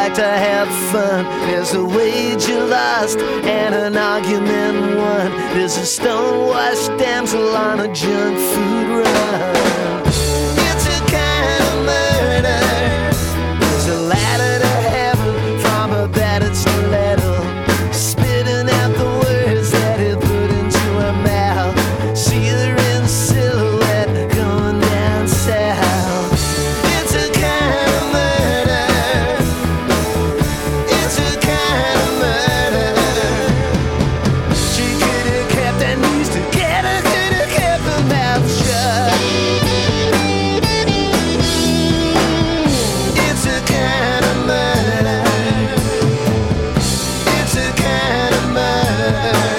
like to have fun. There's a wager lost and an argument won. There's a stonewashed damsel on a junk food run.